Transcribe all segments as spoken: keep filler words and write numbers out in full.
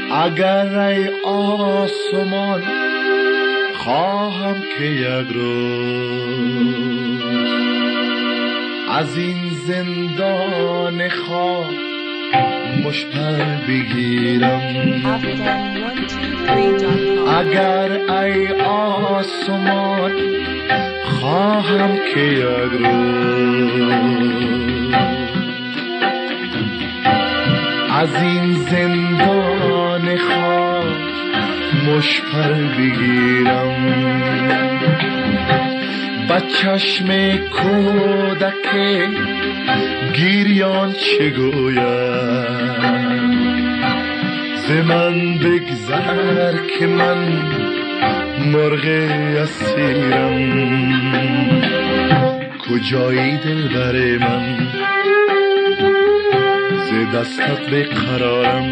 اگر ای آسمان خواهم که یک روز از این زندان خاک مشپر بگیرم. اگر ای آسمان خواهم که یک روز از این زندان خاک مشپر بگیرم. با چشم کودک گریان چه گویم ز من بگذر که من مرغ اسیرم. کجایی دلبر من ز دستت بقرارم.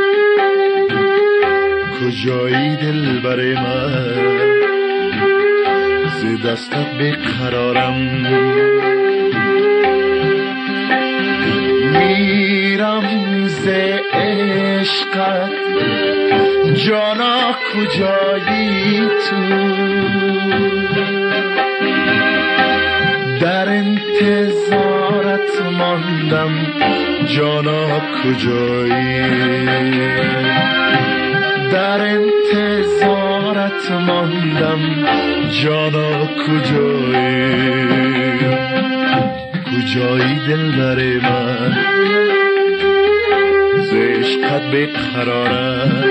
کجایی دلبر من ز دستت بقرارم. میرم ز عشقت جانا کجایی تو در انتظارت ماندم جانا کجایی در انتظارت ماندم جانا کجایی کجایی دلبر من ز عشقت بقرارم.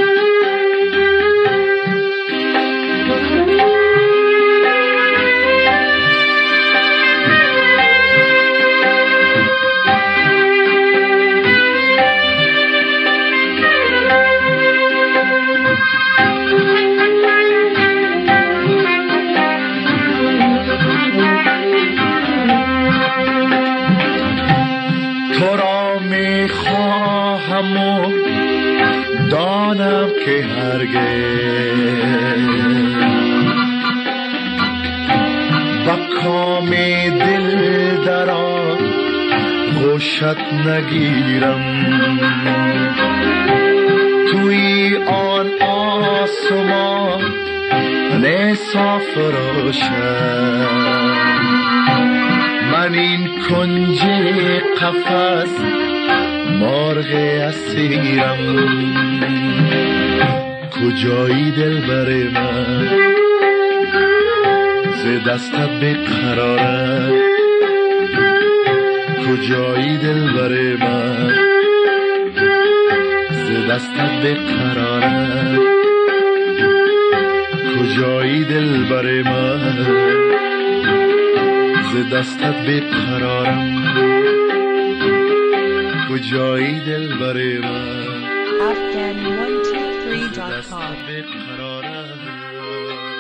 دانم که هرگز با کام دل درا خوشت نگیرم. توی آن آسمان صاف روشن من این کنج قفس مرغ اسیرم. کجایی دلبر من ز دستت بقرارم. کجایی دلبر من ز دستت بقرارم. کجایی دلبر من ز دستت بقرارم. کجایی دلبر من afghan one two three dot com بقرارم.